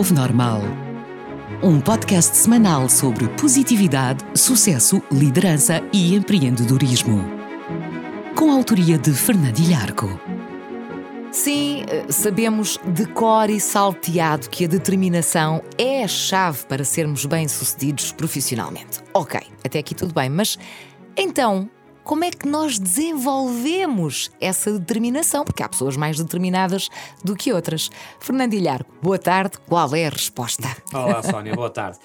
Novo Normal. Um podcast semanal sobre positividade, sucesso, liderança e empreendedorismo. Com a autoria de Fernando Ilharco. Sim, sabemos de cor e salteado que a determinação é a chave para sermos bem-sucedidos profissionalmente. Ok, até aqui tudo bem, mas então, como é que nós desenvolvemos essa determinação? Porque há pessoas mais determinadas do que outras. Fernando Ilharco, boa tarde, qual é a resposta? Olá, Sónia, boa tarde.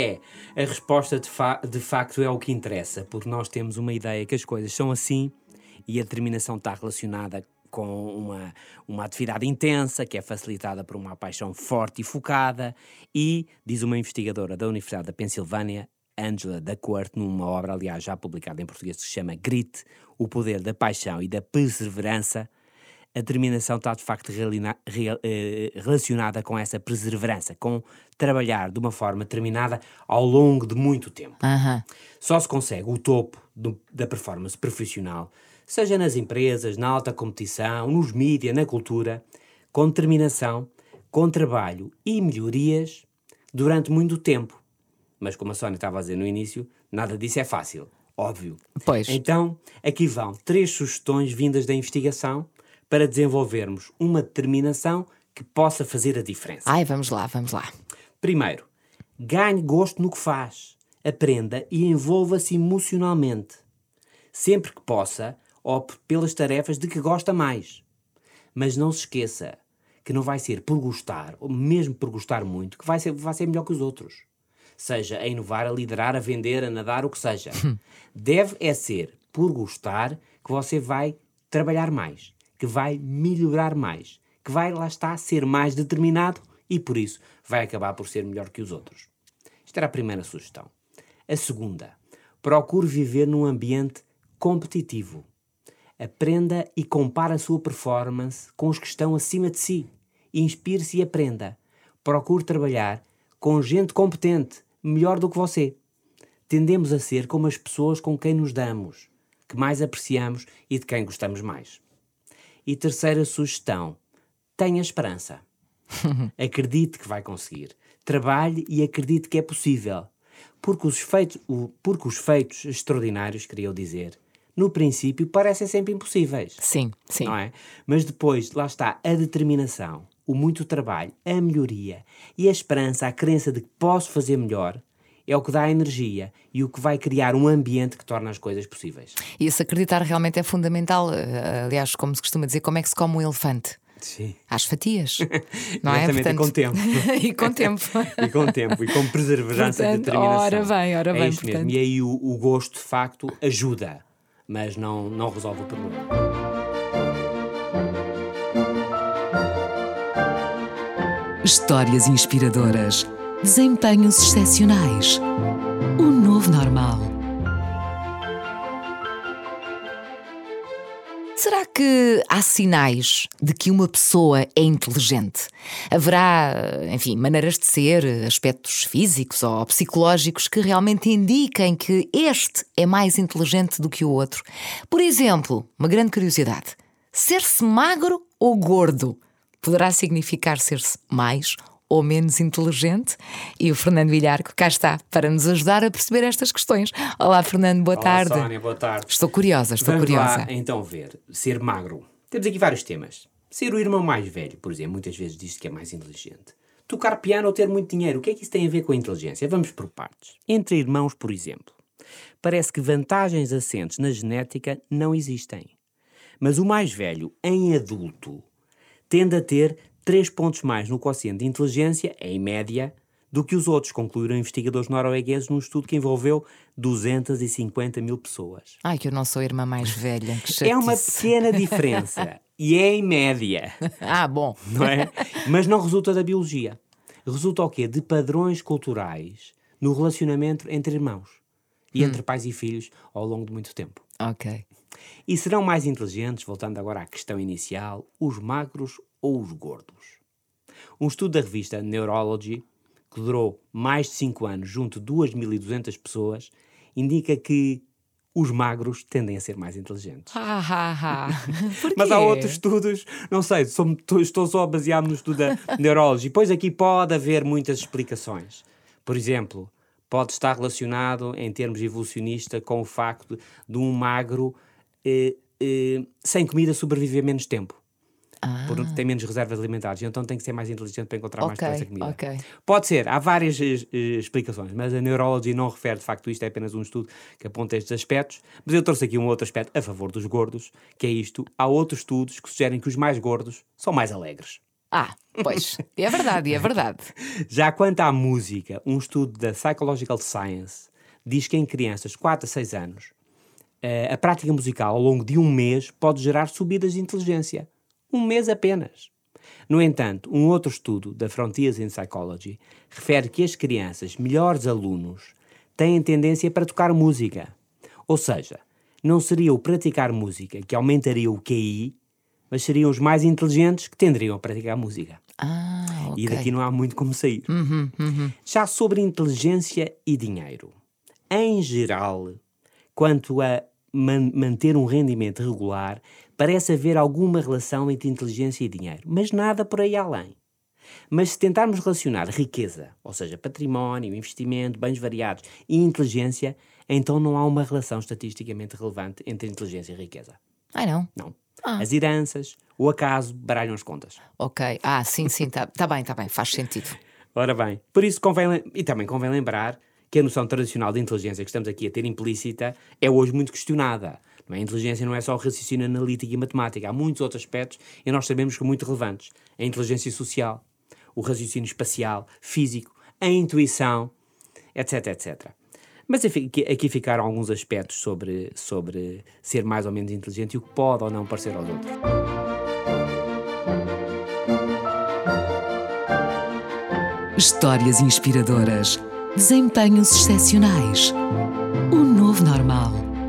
A resposta de facto é o que interessa, porque nós temos uma ideia que as coisas são assim e a determinação está relacionada com uma atividade intensa, que é facilitada por uma paixão forte e focada, e, diz uma investigadora da Universidade da Pensilvânia, Angela Duckworth, numa obra, aliás, já publicada em português, que se chama Grit, o poder da paixão e da perseverança, a determinação está, de facto, relacionada com essa perseverança, com trabalhar de uma forma determinada ao longo de muito tempo. Só se consegue o topo da performance profissional, seja nas empresas, na alta competição, nos mídias, na cultura, com determinação, com trabalho e melhorias durante muito tempo. Mas como a Sónia estava a dizer no início, nada disso é fácil, óbvio. Pois. Então, aqui vão 3 sugestões vindas da investigação para desenvolvermos uma determinação que possa fazer a diferença. Vamos lá. Primeiro, ganhe gosto no que faz, aprenda e envolva-se emocionalmente. Sempre que possa, opte pelas tarefas de que gosta mais. Mas não se esqueça que não vai ser por gostar, ou mesmo por gostar muito, que vai ser melhor que os outros. Seja a inovar, a liderar, a vender, a nadar, o que seja. Deve ser por gostar que você vai trabalhar mais, que vai melhorar mais, que vai, lá está, ser mais determinado e, por isso, vai acabar por ser melhor que os outros. Esta era a primeira sugestão. A segunda, procure viver num ambiente competitivo. Aprenda e compare a sua performance com os que estão acima de si. Inspire-se e aprenda. Procure trabalhar com gente competente, melhor do que você. Tendemos a ser como as pessoas com quem nos damos, que mais apreciamos e de quem gostamos mais. E terceira sugestão, tenha esperança. Acredite que vai conseguir. Trabalhe e acredite que é possível. Porque os feitos extraordinários, queria eu dizer, no princípio parecem sempre impossíveis. Sim. Não é? Mas depois, lá está, a determinação, o muito trabalho, a melhoria e a esperança, a crença de que posso fazer melhor, é o que dá energia e o que vai criar um ambiente que torna as coisas possíveis. E esse acreditar realmente é fundamental. Aliás, como se costuma dizer, como é que se come um elefante? Sim. Às fatias, não é? Exatamente, Portanto... e com tempo. E com tempo. E com perseverança e determinação. Ora bem, É isso portanto. mesmo. E aí o gosto, de facto, ajuda, mas não resolve o problema. Histórias inspiradoras. Desempenhos excepcionais. O novo normal. Será que há sinais de que uma pessoa é inteligente? Haverá, maneiras de ser, aspectos físicos ou psicológicos que realmente indiquem que este é mais inteligente do que o outro? Por exemplo, uma grande curiosidade: ser-se magro ou gordo poderá significar ser-se mais ou menos inteligente? E o Fernando Ilharco cá está para nos ajudar a perceber estas questões. Olá, Fernando, boa tarde. Olá, Sónia, boa tarde. Estou curiosa. Vamos lá, então, ver. Ser magro. Temos aqui vários temas. Ser o irmão mais velho, por exemplo, muitas vezes diz que é mais inteligente. Tocar piano ou ter muito dinheiro, o que é que isso tem a ver com a inteligência? Vamos por partes. Entre irmãos, por exemplo, parece que vantagens assentes na genética não existem. Mas o mais velho, em adulto, tende a ter 3 pontos mais no quociente de inteligência, em média, do que os outros, concluíram investigadores noruegueses num estudo que envolveu 250 mil pessoas. Que eu não sou a irmã mais velha. Que chatice. É uma pequena diferença e é em média. Bom. Não é? Mas não resulta da biologia. Resulta o quê? De padrões culturais no relacionamento entre irmãos e entre pais e filhos ao longo de muito tempo. Ok. E serão mais inteligentes, voltando agora à questão inicial, os magros ou os gordos? Um estudo da revista Neurology, que durou mais de 5 anos junto de 2.200 pessoas, indica que os magros tendem a ser mais inteligentes. Porquê? Mas há outros estudos, não sei, estou só baseado no estudo da Neurology. Pois aqui pode haver muitas explicações. Por exemplo, pode estar relacionado, em termos evolucionistas, com o facto de um magro sem comida sobreviver menos tempo. Porque tem menos reservas alimentares, então tem que ser mais inteligente para encontrar mais depressa comida. Pode ser, há várias explicações, mas a Neurology não refere de facto isto, é apenas um estudo que aponta estes aspectos. Mas eu trouxe aqui um outro aspecto a favor dos gordos, que é isto: há outros estudos que sugerem que os mais gordos são mais alegres. Pois, é verdade, é verdade. Já quanto à música, um estudo da Psychological Science diz que em crianças 4 a 6 anos, a prática musical ao longo de um mês pode gerar subidas de inteligência. Um mês apenas. No entanto, um outro estudo da Frontiers in Psychology refere que as crianças melhores alunos têm tendência para tocar música. Ou seja, não seria o praticar música que aumentaria o QI, mas seriam os mais inteligentes que tenderiam a praticar música. E daqui não há muito como sair. Já sobre inteligência e dinheiro. Em geral, quanto a manter um rendimento regular, parece haver alguma relação entre inteligência e dinheiro, mas nada por aí além. Mas se tentarmos relacionar riqueza, ou seja, património, investimento, bens variados e inteligência, então não há uma relação estatisticamente relevante entre inteligência e riqueza. Não? Não. As heranças, o acaso, baralham as contas. Sim, está bem, faz sentido. Ora bem, por isso também convém lembrar que a noção tradicional de inteligência que estamos aqui a ter implícita é hoje muito questionada. A inteligência não é só o raciocínio analítico e matemático, há muitos outros aspectos e nós sabemos que são muito relevantes. A inteligência social, o raciocínio espacial, físico, a intuição, etc, etc. Mas aqui ficaram alguns aspectos sobre ser mais ou menos inteligente e o que pode ou não parecer aos outros. Histórias inspiradoras, desempenhos excepcionais, o novo normal.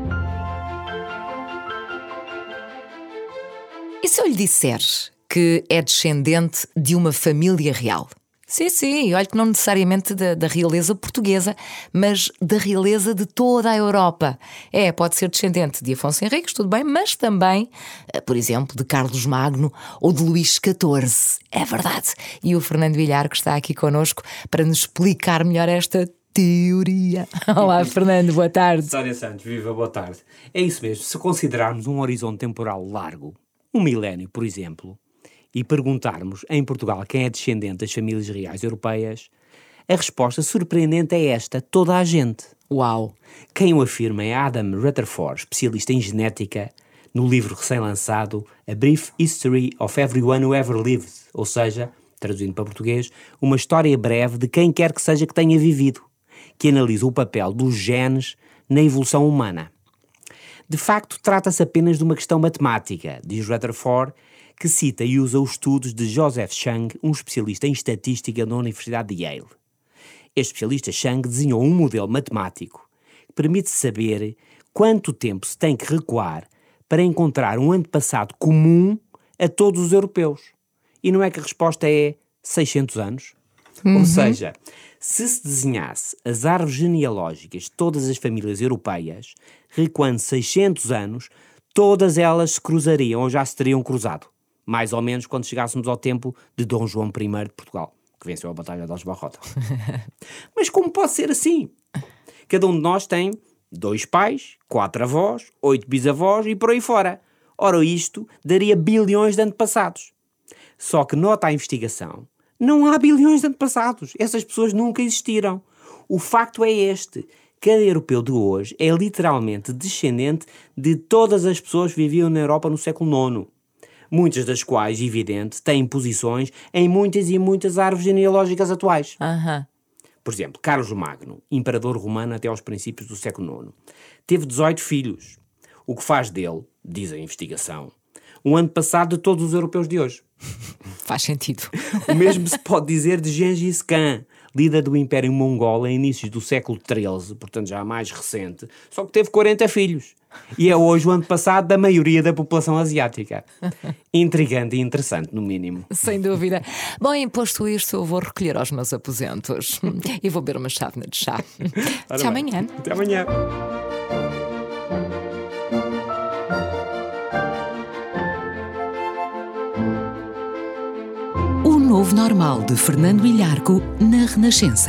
E se eu lhe disser que é descendente de uma família real? Sim, olha que não necessariamente da realeza portuguesa, mas da realeza de toda a Europa. Pode ser descendente de Afonso Henriques, tudo bem, mas também, por exemplo, de Carlos Magno ou de Luís XIV. É verdade. E o Fernando Villar, que está aqui connosco para nos explicar melhor esta teoria. Olá, Fernando, boa tarde. Sónia Santos, viva, boa tarde. É isso mesmo, se considerarmos um horizonte temporal largo, um milénio, por exemplo, e perguntarmos em Portugal quem é descendente das famílias reais europeias, a resposta surpreendente é esta: toda a gente. Uau! Quem o afirma é Adam Rutherford, especialista em genética, no livro recém-lançado A Brief History of Everyone Who Ever Lived, ou seja, traduzindo para português, uma história breve de quem quer que seja que tenha vivido, que analisa o papel dos genes na evolução humana. De facto, trata-se apenas de uma questão matemática, diz Rutherford, que cita e usa os estudos de Joseph Chang, um especialista em estatística da Universidade de Yale. Este especialista Chang desenhou um modelo matemático que permite saber quanto tempo se tem que recuar para encontrar um antepassado comum a todos os europeus. E não é que a resposta é 600 anos? Ou seja, se desenhasse as árvores genealógicas de todas as famílias europeias, recuando 600 anos, todas elas se cruzariam ou já se teriam cruzado. Mais ou menos quando chegássemos ao tempo de Dom João I de Portugal, que venceu a Batalha de Aljubarrota. Mas como pode ser assim? Cada um de nós tem 2 pais, 4 avós, 8 bisavós e por aí fora. Ora, isto daria bilhões de antepassados. Só que, nota a investigação, não há bilhões de antepassados. Essas pessoas nunca existiram. O facto é este: cada europeu de hoje é literalmente descendente de todas as pessoas que viviam na Europa no século IX. Muitas das quais, evidente, têm posições em muitas e muitas árvores genealógicas atuais. Por exemplo, Carlos Magno, imperador romano até aos princípios do século IX, teve 18 filhos, o que faz dele, diz a investigação, um antepassado de todos os europeus de hoje. Faz sentido. O mesmo se pode dizer de Gengis Khan, líder do Império Mongol em inícios do século XIII, portanto já mais recente, só que teve 40 filhos. E é hoje o antepassado da maioria da população asiática. Intrigante e interessante, no mínimo. Sem dúvida. Bom, posto isto, eu vou recolher aos meus aposentos e vou beber uma chávena de chá. Até amanhã. Até amanhã. novo normal de Fernando Ilharco na Renascença.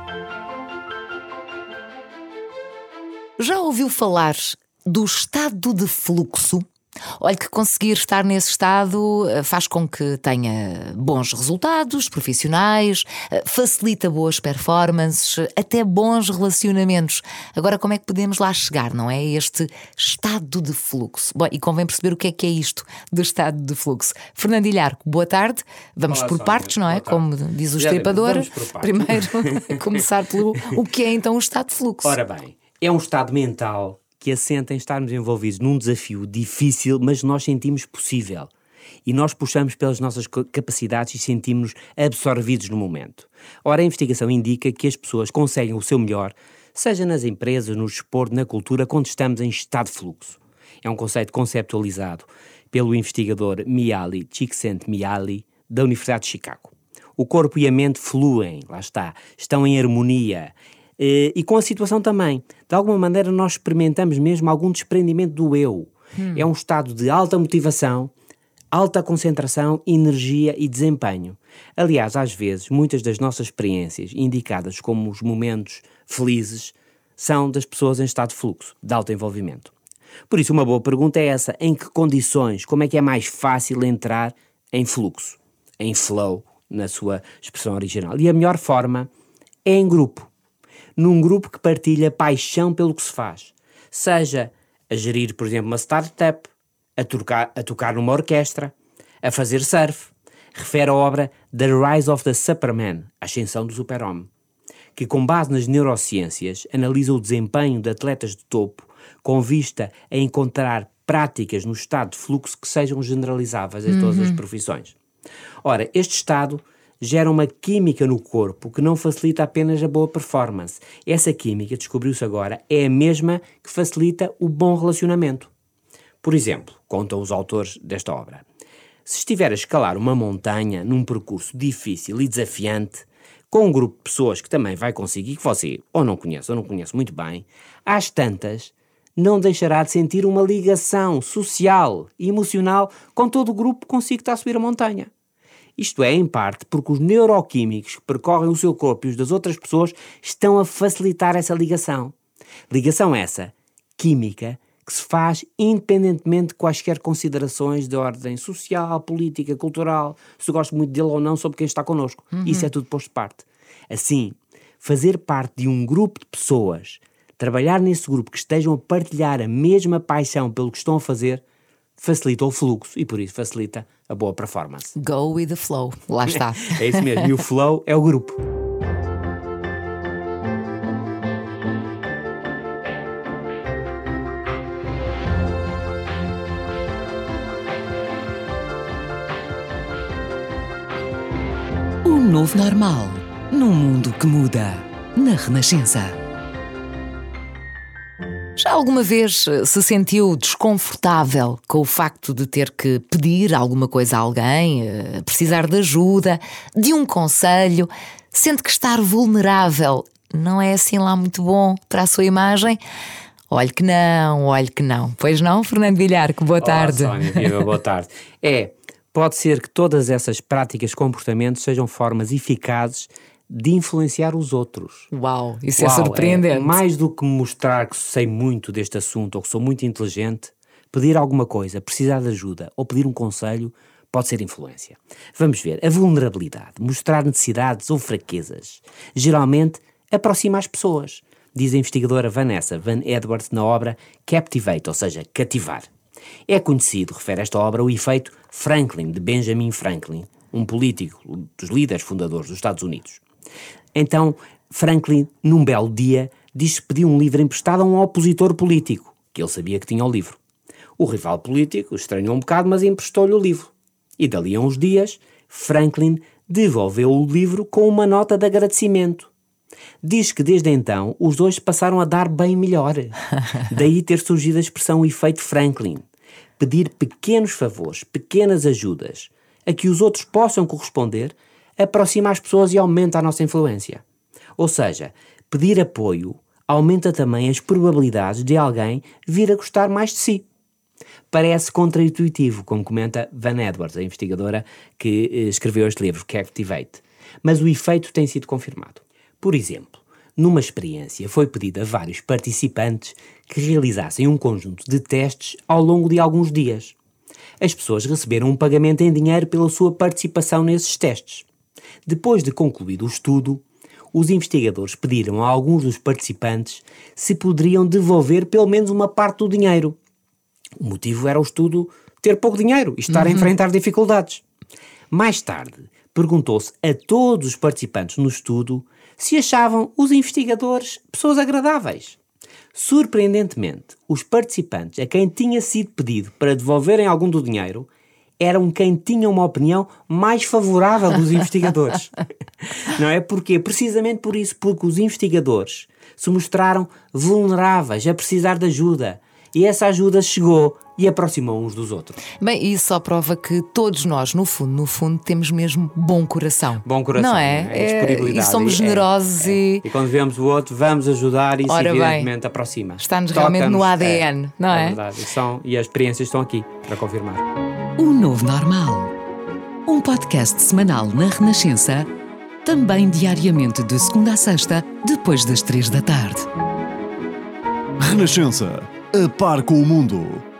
Já ouviu falar do estado de fluxo? Olha, que conseguir estar nesse estado faz com que tenha bons resultados profissionais, facilita boas performances, até bons relacionamentos. Agora, como é que podemos lá chegar, não é? Este estado de fluxo. Bom, e convém perceber o que é isso do estado de fluxo. Fernando Ilharco, boa tarde. Vamos Olá, por Sónia, partes, não é? Como diz o estripador. Primeiro, começar pelo o que é então o estado de fluxo. Ora bem, é um estado mental que assenta em estarmos envolvidos num desafio difícil, mas nós sentimos possível. E nós puxamos pelas nossas capacidades e sentimos-nos absorvidos no momento. Ora, a investigação indica que as pessoas conseguem o seu melhor, seja nas empresas, no desporto, na cultura, quando estamos em estado de fluxo. É um conceito conceptualizado pelo investigador Mihaly Csikszentmihalyi, da Universidade de Chicago. O corpo e a mente fluem, lá está, estão em harmonia, e com a situação também. De alguma maneira nós experimentamos mesmo algum desprendimento do eu. É um estado de alta motivação, alta concentração, energia e desempenho. Aliás, às vezes, muitas das nossas experiências indicadas como os momentos felizes são das pessoas em estado de fluxo, de alto envolvimento. Por isso, uma boa pergunta é essa: em que condições, como é que é mais fácil entrar em fluxo, em flow, na sua expressão original? E a melhor forma é em grupo. Num grupo que partilha paixão pelo que se faz. Seja a gerir, por exemplo, uma startup, a tocar numa orquestra, a fazer surf. Refere a obra The Rise of the Superman, a ascensão do super-homem, que com base nas neurociências analisa o desempenho de atletas de topo com vista a encontrar práticas no estado de fluxo que sejam generalizáveis a todas as profissões. Ora, este estado gera uma química no corpo que não facilita apenas a boa performance. Essa química, descobriu-se agora, é a mesma que facilita o bom relacionamento. Por exemplo, contam os autores desta obra, se estiver a escalar uma montanha num percurso difícil e desafiante, com um grupo de pessoas que também vai conseguir, que você ou não conhece muito bem, às tantas, não deixará de sentir uma ligação social e emocional com todo o grupo consigo que está a subir a montanha. Isto é, em parte, porque os neuroquímicos que percorrem o seu corpo e os das outras pessoas estão a facilitar essa ligação. Ligação essa, química, que se faz independentemente de quaisquer considerações de ordem social, política, cultural, se gosto muito dele ou não sobre quem está connosco. Isso é tudo posto de parte. Assim, fazer parte de um grupo de pessoas, trabalhar nesse grupo que estejam a partilhar a mesma paixão pelo que estão a fazer, facilita o fluxo e por isso facilita a boa performance. Go with the flow, lá está. É isso mesmo, e o flow é o grupo. O novo normal, num mundo que muda, na Renascença. Já alguma vez se sentiu desconfortável com o facto de ter que pedir alguma coisa a alguém, precisar de ajuda, de um conselho? Sente que estar vulnerável não é assim lá muito bom para a sua imagem? Olhe que não. Pois não, Fernando Ilharco, boa tarde. Olá, Sónia, viva, boa tarde. Pode ser que todas essas práticas, comportamentos sejam formas eficazes de influenciar os outros. Uau, isso é surpreendente. Mais do que mostrar que sei muito deste assunto ou que sou muito inteligente, pedir alguma coisa, precisar de ajuda ou pedir um conselho pode ser influência. Vamos ver, a vulnerabilidade, mostrar necessidades ou fraquezas, geralmente aproxima as pessoas, diz a investigadora Vanessa Van Edwards na obra Captivate, ou seja, cativar. É conhecido, refere esta obra, o efeito Franklin, de Benjamin Franklin, um político, um dos líderes fundadores dos Estados Unidos. Então, Franklin, num belo dia, diz que pediu um livro emprestado a um opositor político, que ele sabia que tinha o livro. O rival político estranhou um bocado, mas emprestou-lhe o livro. E dali a uns dias, Franklin devolveu o livro com uma nota de agradecimento. Diz que desde então os dois passaram a dar bem melhor. Daí ter surgido a expressão efeito Franklin. Pedir pequenos favores, pequenas ajudas, a que os outros possam corresponder, aproxima as pessoas e aumenta a nossa influência. Ou seja, pedir apoio aumenta também as probabilidades de alguém vir a gostar mais de si. Parece contraintuitivo, como comenta Van Edwards, a investigadora que escreveu este livro, Captivate. Mas o efeito tem sido confirmado. Por exemplo, numa experiência foi pedido a vários participantes que realizassem um conjunto de testes ao longo de alguns dias. As pessoas receberam um pagamento em dinheiro pela sua participação nesses testes. Depois de concluído o estudo, os investigadores pediram a alguns dos participantes se poderiam devolver pelo menos uma parte do dinheiro. O motivo era o estudo ter pouco dinheiro e estar a enfrentar dificuldades. Mais tarde, perguntou-se a todos os participantes no estudo se achavam os investigadores pessoas agradáveis. Surpreendentemente, os participantes a quem tinha sido pedido para devolverem algum do dinheiro eram quem tinha uma opinião mais favorável dos investigadores. Não é? Porquê? Precisamente por isso, porque os investigadores se mostraram vulneráveis a precisar de ajuda. E essa ajuda chegou e aproximou uns dos outros. Bem, isso só prova que todos nós, no fundo, temos mesmo bom coração. Bom coração, não é? Disponibilidade. E somos generosos e quando vemos o outro, vamos ajudar e isso ora evidentemente bem, aproxima. Está-nos realmente no ADN, não é? É verdade. E as experiências estão aqui para confirmar. O Novo Normal. Um podcast semanal na Renascença, também diariamente de segunda a sexta, depois das 3 da tarde. Renascença, a par com o mundo.